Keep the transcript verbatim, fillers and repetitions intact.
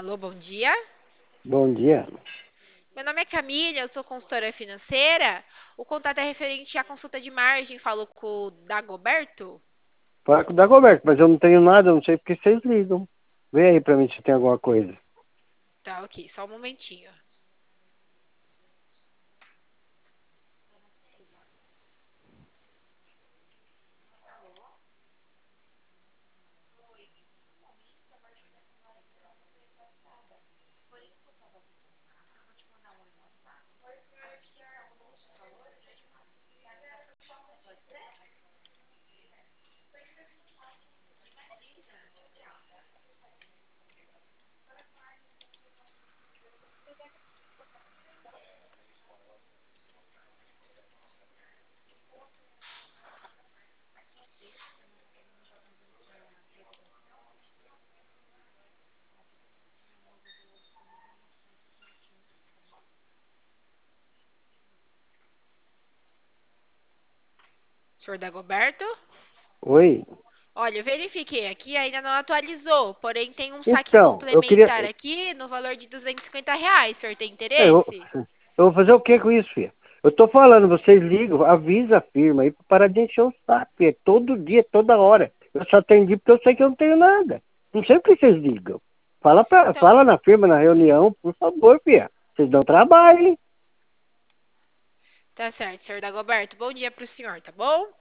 Alô, bom dia. Bom dia. Meu nome é Camila, eu sou consultora financeira. O contato é referente à consulta de margem. Falou com o Dagoberto? Fala com o Dagoberto, mas eu não tenho nada, eu não sei porque vocês ligam. Vê aí pra mim se tem alguma coisa. Tá, ok, só um momentinho. Senhor Dagoberto? Oi? Olha, eu verifiquei aqui, ainda não atualizou, porém tem um saque Então, eu queria. complementar aqui no valor de duzentos e cinquenta reais. O senhor tem Eu, interesse? eu vou fazer o que com isso, filha? Eu tô falando, vocês ligam, avisa a firma aí pra parar de encher o saco. É todo dia, toda hora. Eu só atendi porque eu sei que eu não tenho nada. Não sei por que vocês ligam. Fala, pra, Então, fala na firma, na reunião, por favor, filha. Vocês dão trabalho, hein? tá certo, senhor Dagoberto. Bom dia pro senhor, tá bom?